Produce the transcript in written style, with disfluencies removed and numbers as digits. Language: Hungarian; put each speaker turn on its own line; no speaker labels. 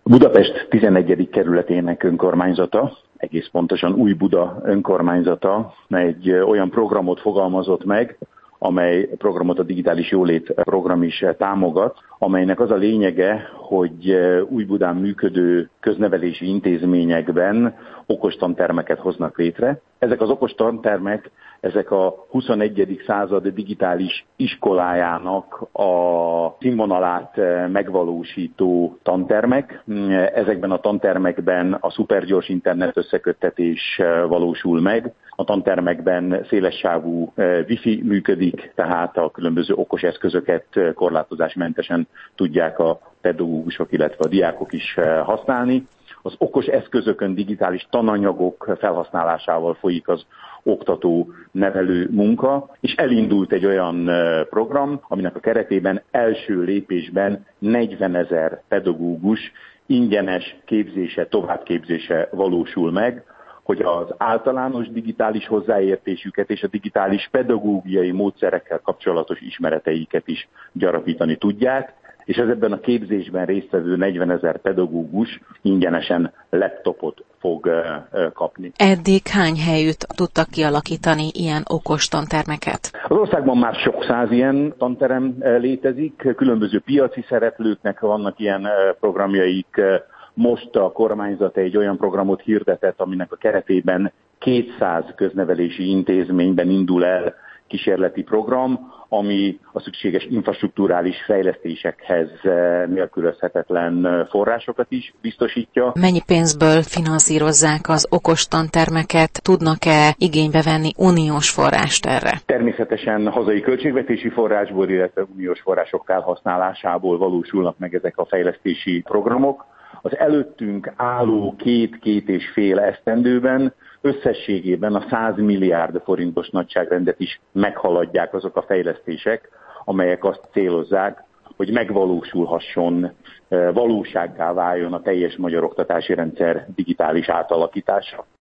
Budapest 11. kerületének önkormányzata, egész pontosan Újbuda önkormányzata egy olyan programot fogalmazott meg, amely programot a Digitális Jólét program is támogat, amelynek az a lényege, hogy Újbudán működő köznevelési intézményekben okos tantermeket hoznak létre. Ezek az okos tantermek, ezek a 21. század digitális iskolájának a színvonalát megvalósító tantermek. Ezekben a tantermekben a szupergyors internet összeköttetés valósul meg. A tantermekben szélessávú wifi működik, tehát a különböző okos eszközöket korlátozásmentesen tudják a pedagógusok, illetve a diákok is használni. Az okos eszközökön digitális tananyagok felhasználásával folyik az oktató-nevelő munka, és elindult egy olyan program, aminek a keretében első lépésben 40 000 pedagógus ingyenes képzése, továbbképzése valósul meg, hogy az általános digitális hozzáértésüket és a digitális pedagógiai módszerekkel kapcsolatos ismereteiket is gyarapítani tudják, és ebben a képzésben résztvevő 40 000 pedagógus ingyenesen laptopot fog kapni.
Eddig hány helyütt tudtak kialakítani ilyen okos tantermeket?
Az országban már sok száz ilyen tanterem létezik, különböző piaci szereplőknek vannak ilyen programjaik. Most a kormányzat egy olyan programot hirdetett, aminek a keretében 200 köznevelési intézményben indul el kísérleti program, ami a szükséges infrastrukturális fejlesztésekhez nélkülözhetetlen forrásokat is biztosítja.
Mennyi pénzből finanszírozzák az okos tantermeket? Tudnak-e igénybe venni uniós forrást erre?
Természetesen hazai költségvetési forrásból, illetve uniós források felhasználásából valósulnak meg ezek a fejlesztési programok. Az előttünk álló 2-2,5 esztendőben összességében a 100 milliárd forintos nagyságrendet is meghaladják azok a fejlesztések, amelyek azt célozzák, hogy megvalósulhasson, valósággá váljon a teljes magyar oktatási rendszer digitális átalakítása.